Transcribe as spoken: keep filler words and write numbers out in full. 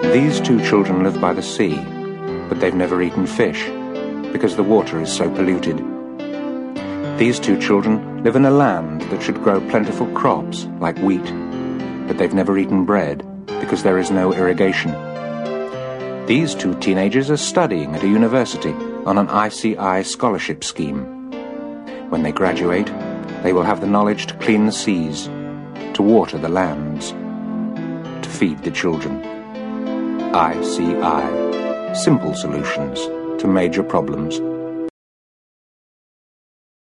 These two children live by the sea, but they've never eaten fish, because the water is so polluted. These two children live in a land that should grow plentiful crops, like wheat, but they've never eaten bread, because there is no irrigation. These two teenagers are studying at a university on an I C I scholarship scheme. When they graduate, they will have the knowledge to clean the seas, to water the lands, to feed the children. I C I. Simple solutions to major problems.